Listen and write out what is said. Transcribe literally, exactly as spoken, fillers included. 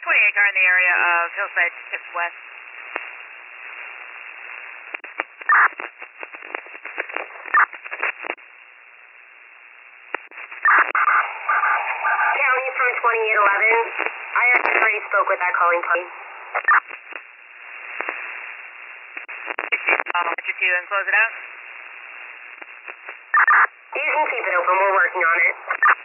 twenty-eight car in the area of Hillside six West. County from twenty-eight eleven. I already spoke with that calling party. I'll let you two and close it out. You can keep it open. We're working on it.